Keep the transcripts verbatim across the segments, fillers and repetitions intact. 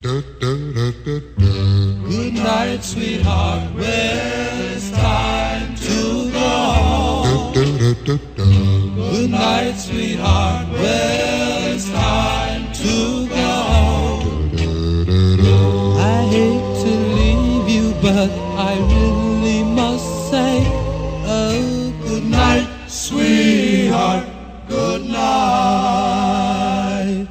Good night, sweetheart. Well, it's time to go home. Good night, sweetheart. Well, it's time to go home. I hate to leave you, but I really must say, oh, good night, sweetheart. Good night.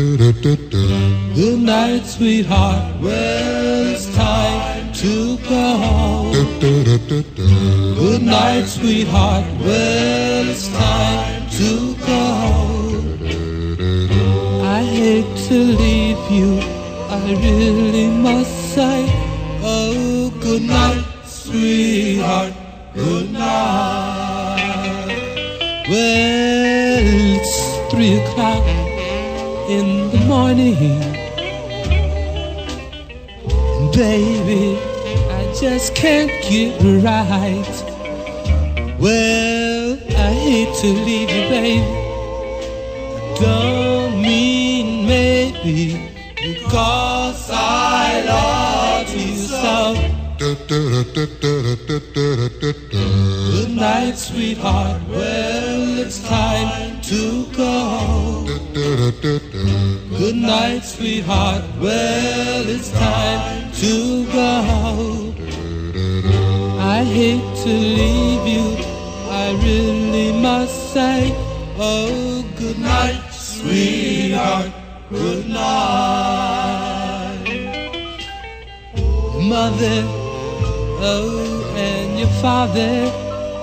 Good night, sweetheart. Well, it's time to go home. Good night, sweetheart. Well, it's time to go home. I hate to leave you, I really must say, oh, good night, sweetheart. Good night. Well, it's three o'clock in the morning. Baby, I just can't get right. Well, I hate to leave you, baby. Don't mean maybe, because I love you so. Good night, sweetheart. Well, it's time to go. Good night, sweetheart. Well, it's time to go. I hate to leave you, I really must say, oh, good night, sweetheart. Good night. Mother, oh, and your father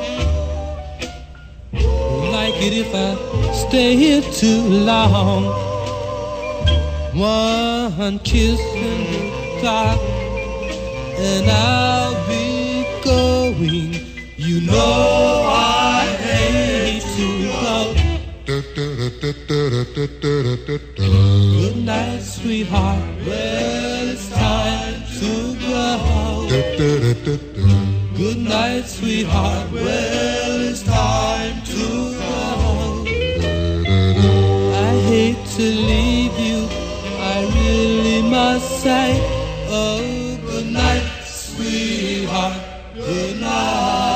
like it if I stay here too long. One kiss in the dark and I'll be going. You know I hate to go. Good night, sweetheart. Well, it's time to go. Good night, sweetheart. Well, it's time to go. I hate to leave you, I really must say, oh, good night, sweetheart. Good night.